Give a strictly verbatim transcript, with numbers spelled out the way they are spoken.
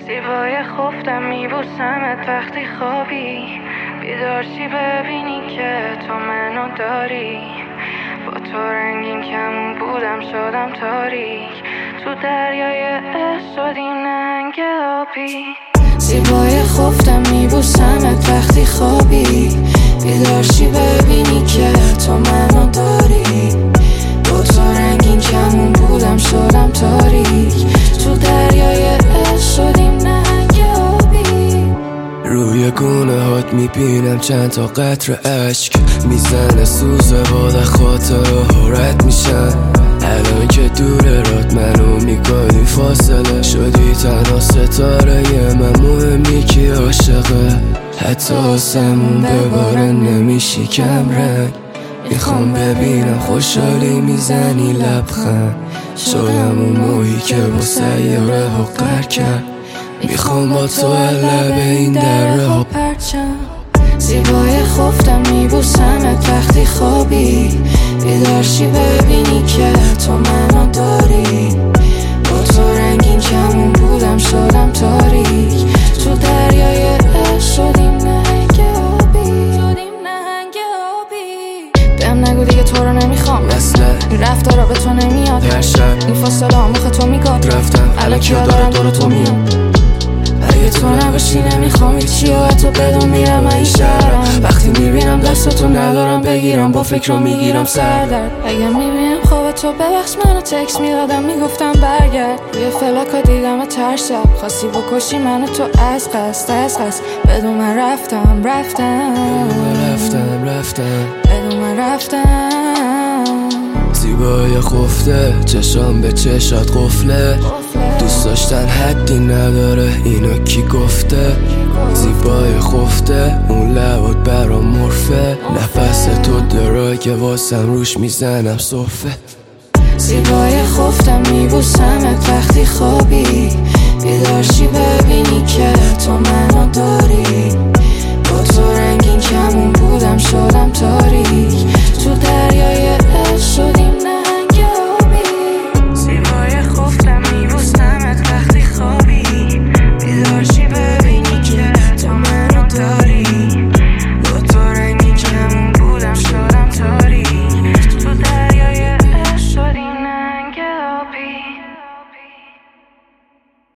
زیبای خفتم میبوسمت وقتی خوابی، بیدارشی ببینی که تو منو داری. با تو رنگین کمون بودم شدم تاریک، تو دریای عشق شدیم نهنگ آبی. زیبای خفتم میبوسمت وقتی خوابی، بیدارشی ببینی که تو منو داری. با تو رنگین کمون بودم شدم تاریک، تو دریای عشق شدیم نهنگ آبی. روی گونه هات میبینم چند تا قطر اشک، میزنه سوزه باده خاطر حرت میشن. الان که دوره رات منو میکنی فاصله، شدی تنها ستاره من، مهمی کی عاشقه. حتی آسمون بباره نمیشی کم رنگ، میخوام ببینم خوشحالی میزنی لبخند. شدم اون موهی که با سیاره ها قر کرد، میخوام با تو لب این دره ها پرچم. زیبای خفتم میبوسمت وقتی خوابی، بیدارشی ببینی که تو منو داری. با تو رنگین کمون بودم شدم تاریک، تو دریای عشق شدیم نهنگ آبی. شدیم نهنگ آبی. بهم نگو دیگه تو رو نمیخوام، اصلا این رفتارا به تو نمیاد. در شب این فاصله ها مخ تو میگاد، رفتم الان کیا دارن دور تو میاد. اگه تو نباشی نمیخوام هیچی و حتی بدون میرم این شهرم. وقتی میبینم دستاتو ندارم بگیرم، با فکر رو میگیرم سردرد. اگه میبینم خواب تو ببخش منو تکس میدادم میگفتم برگرد. روی فلاکا دیدم ترشب، خواستی بکشی منو تو از قصد از قصد. بدون من رفتم رفتم رفتم رفتم بدون من رفتم. زیبای خفته چشام به چشات قفله، دوست داشتن حدی نداره اینو کی گفته. زیبای خفته اون لبات برام مرفه، نفس تو دراگه واسم روش میزنم صفه. زیبای خفتم میبوسمت وقتی خوابی، بیدارشی ببینی که